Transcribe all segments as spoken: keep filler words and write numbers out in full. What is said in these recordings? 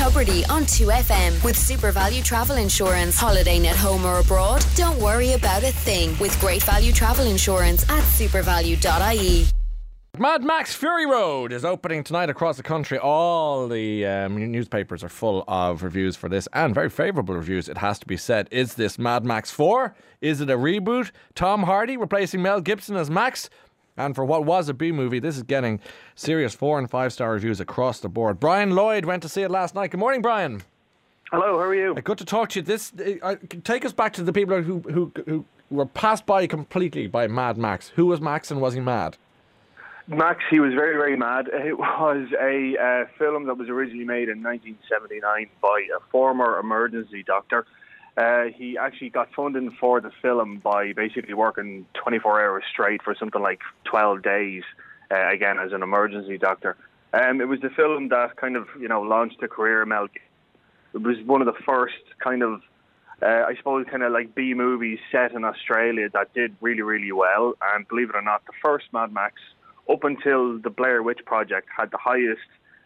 Tubridy on two F M with Super Value Travel Insurance. Holidaying at home or abroad? Don't worry about a thing with Great Value Travel Insurance at supervalue dot I E. Mad Max Fury Road is opening tonight across the country. All the um, newspapers are full of reviews for this, and very favourable reviews, it has to be said. Is this Mad Max four? Is it a reboot? Tom Hardy replacing Mel Gibson as Max? And for what was a B movie, this is getting serious four and five star reviews across the board. Brian Lloyd went to see it last night. Good morning, Brian. Hello, how are you? Uh, good to talk to you. This uh, take us back to the people who, who who were passed by completely by Mad Max. Who was Max and was he mad? Max, he was very, very mad. It was a uh, film that was originally made in nineteen seventy-nine by a former emergency doctor. Uh, he actually got funding for the film by basically working twenty-four hours straight for something like twelve days, uh, again, as an emergency doctor. Um, it was the film that kind of, you know, launched a career of Mel Gibson. It was one of the first kind of, uh, I suppose, kind of like B movies set in Australia that did really, really well. And believe it or not, the first Mad Max, up until the Blair Witch Project, had the highest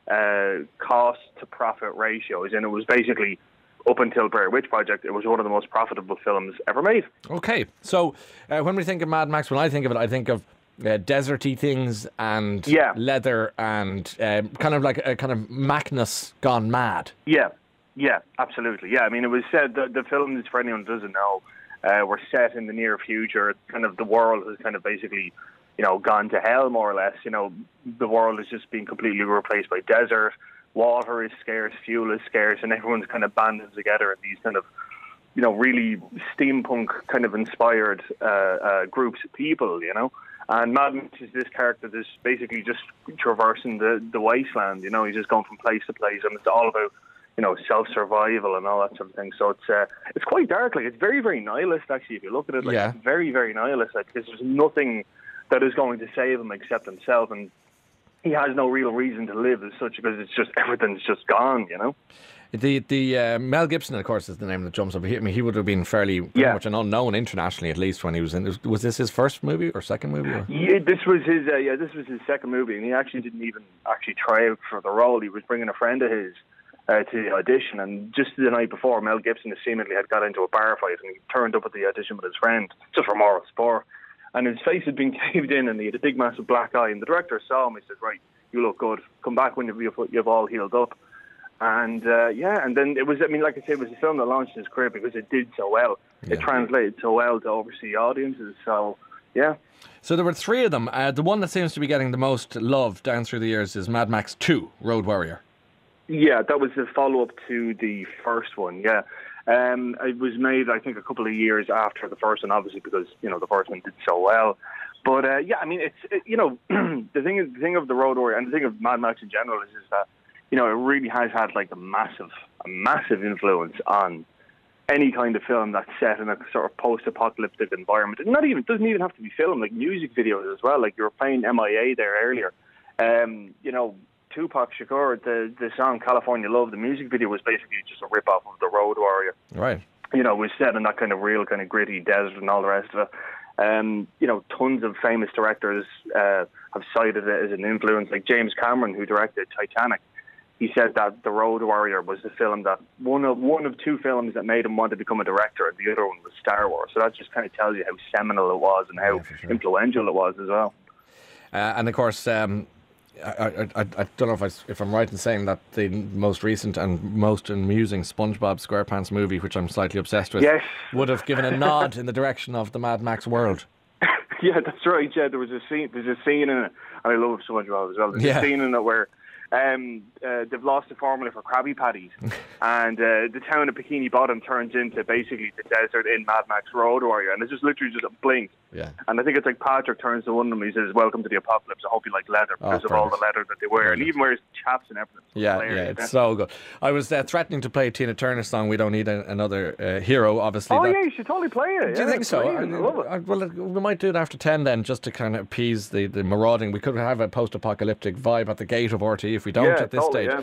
uh, cost to profit ratios, and it was basically, up until Blair Witch Project, it was one of the most profitable films ever made. Okay, so uh, when we think of Mad Max, when I think of it, I think of uh, deserty things and yeah. leather and uh, kind of like a kind of Macness gone mad. Yeah, yeah, absolutely. Yeah, I mean, it was said that the films, for anyone who doesn't know, uh, were set in the near future. Kind of the world has kind of basically, you know, gone to hell, more or less. You know, the world is just being completely replaced by desert. Water is scarce, fuel is scarce, and everyone's kind of banded together in these kind of, you know, really steampunk kind of inspired uh, uh, groups of people, you know. And Mad Max is this character that's basically just traversing the, the wasteland, you know. He's just going from place to place, and it's all about, you know, self-survival and all that sort of thing. So it's uh, it's quite dark. Like, it's very, very nihilist, actually, if you look at it. Like, yeah. It's very, very nihilist. Like, there's nothing that is going to save him except himself, and he has no real reason to live as such, because it's just, everything's just gone, you know. The the uh, Mel Gibson, of course, is the name that jumps up. He, I mean, he would have been fairly yeah. much an unknown internationally, at least when he was in. Was this his first movie or second movie? Or? Yeah, this was his. Uh, yeah, this was his second movie, and he actually didn't even actually try out for the role. He was bringing a friend of his uh, to the audition, and just the night before, Mel Gibson seemingly had got into a bar fight, and he turned up at the audition with his friend just for moral sport. And his face had been caved in, and he had a big, massive black eye. And the director saw him. He said, "Right, you look good. Come back when you've, you've all healed up." And uh, yeah, and then it was. I mean, like I said, it was a film that launched his career because it did so well. Yeah. It translated so well to overseas audiences. So yeah. So there were three of them. Uh, the one that seems to be getting the most love down through the years is Mad Max two: Road Warrior. Yeah, that was the follow-up to the first one. Yeah. Um, it was made, I think, a couple of years after the first one, obviously, because, you know, the first one did so well. But, uh, yeah, I mean, it's, it, you know, the thing is, the thing of the Road Warrior and the thing of Mad Max in general is, is that, you know, it really has had, like, a massive, a massive influence on any kind of film that's set in a sort of post-apocalyptic environment. And not even, it doesn't even have to be film, like music videos as well. Like, you were playing M I A there earlier. Um, you know, Tupac Shakur, the, the song California Love, the music video was basically just a rip-off of The Road Warrior. Right. You know, it was set in that kind of real, kind of gritty desert and all the rest of it. Um, you know, tons of famous directors uh, have cited it as an influence, like James Cameron, who directed Titanic. He said that The Road Warrior was the film that, one of one of two films that made him want to become a director, and the other one was Star Wars. So that just kind of tells you how seminal it was and how yeah, sure. influential it was as well. Uh, and of course, um I, I, I, I don't know if, I, if I'm right in saying that the most recent and most amusing SpongeBob SquarePants movie, which I'm slightly obsessed with, yes. would have given a nod in the direction of the Mad Max world. Yeah, that's right. Yeah, there was a scene. There's a scene in it, and I love SpongeBob as well. There's yeah. a scene in it where um, uh, they've lost the formula for Krabby Patties, and uh, the town of Bikini Bottom turns into basically the desert in Mad Max Road Warrior, and it's just literally just a blink. Yeah. And I think it's like Patrick turns to one of them, he says, "Welcome to the apocalypse. I hope you like leather," because oh, of all the leather that they wear, and he even wears chaps and everything. So yeah, yeah, it's so good. I was uh, threatening to play Tina Turner's song "We Don't Need a, Another uh, Hero." Obviously. Oh that, yeah, you should totally play it. Do yeah, you think so? I, I love it. I, well, we might do it after ten then, just to kind of appease the, the marauding. We could have a post-apocalyptic vibe at the gate of R T E if we don't yeah, at this totally, stage. Yeah.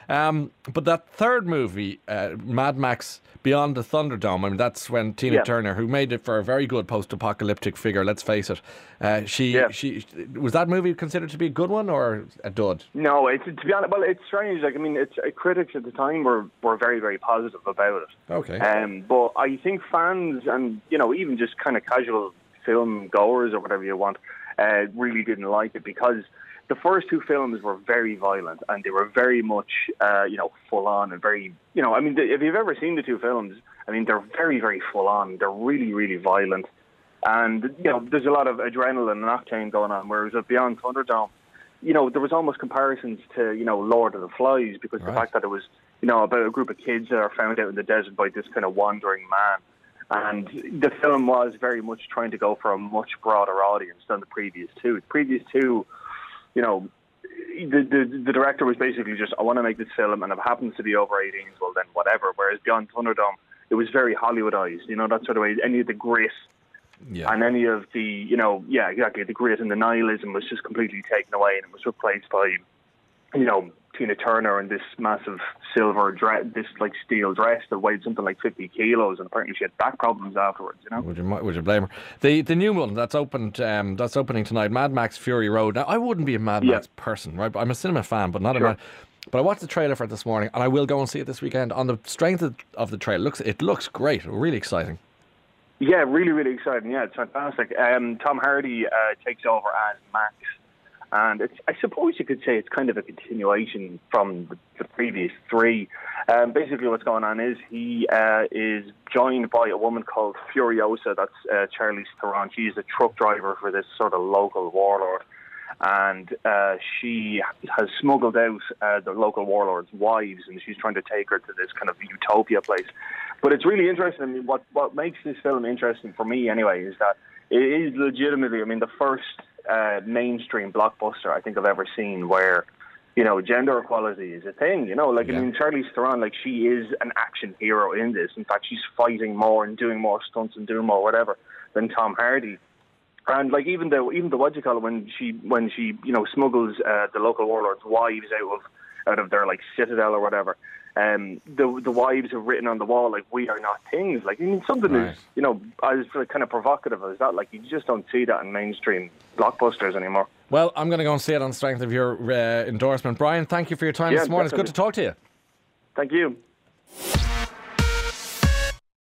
Um, but that third movie, uh, Mad Max Beyond the Thunderdome, I mean, that's when Tina yeah. Turner, who made it for a very good post-apocalyptic figure, let's face it, uh, she, yeah. she was that movie considered to be a good one or a dud? No, it's to be honest. Well, it's strange. Like I mean, it's uh, critics at the time were, were very very positive about it. Okay. Um, but I think fans and you know even just kind of casual film goers or whatever you want, uh, really didn't like it because the first two films were very violent and they were very much, uh, you know, full on and very, you know, I mean, if you've ever seen the two films, I mean, they're very, very full on. They're really, really violent. And, you know, there's a lot of adrenaline and octane going on, whereas at Beyond Thunderdome, you know, there was almost comparisons to, you know, Lord of the Flies because right. the fact that it was, you know, about a group of kids that are found out in the desert by this kind of wandering man. And the film was very much trying to go for a much broader audience than the previous two. The previous two, you know, the, the the director was basically just, I want to make this film, and if it happens to be over eighteens, well then whatever. Whereas Beyond Thunderdome, it was very Hollywoodized, you know, that sort of way. Any of the grit yeah. and any of the, you know, yeah, exactly, the grit and the nihilism was just completely taken away, and it was replaced by, you know, Tina Turner in this massive silver dress, this like steel dress that weighed something like fifty kilos, and apparently she had back problems afterwards. You know, would you would you blame her? The the new one that's opened, um, that's opening tonight, Mad Max Fury Road. Now, I wouldn't be a Mad yeah. Max person, right? But I'm a cinema fan, but not sure. a Mad. But I watched the trailer for it this morning, and I will go and see it this weekend. On the strength of, of the trailer, it looks it looks great, really exciting. Yeah, really, really exciting. Yeah, it's fantastic. Um, Tom Hardy uh, takes over as Max. And it's, I suppose you could say it's kind of a continuation from the, the previous three. Um, basically what's going on is he uh, is joined by a woman called Furiosa, that's uh, Charlize Theron. She's a truck driver for this sort of local warlord. And uh, she has smuggled out uh, the local warlord's wives, and she's trying to take her to this kind of utopia place. But it's really interesting. I mean, what, what makes this film interesting for me anyway is that it is legitimately, I mean, the first uh, mainstream blockbuster I think I've ever seen where, you know, gender equality is a thing, you know, like, yeah. I mean, Charlize Theron, like, she is an action hero in this. In fact, she's fighting more and doing more stunts and doing more whatever than Tom Hardy. And, like, even the, even the, what do you call it, when she, when she, you know, smuggles uh, the local warlords' wives out of, out of their, like, citadel or whatever, Um, the the wives have written on the wall, like, we are not things. Like, I mean, something right. is, you know, as kind of provocative as that. Like, you just don't see that in mainstream blockbusters anymore. Well, I'm going to go and see it on the strength of your uh, endorsement. Brian, thank you for your time yeah, this morning. Definitely. It's good to talk to you. Thank you.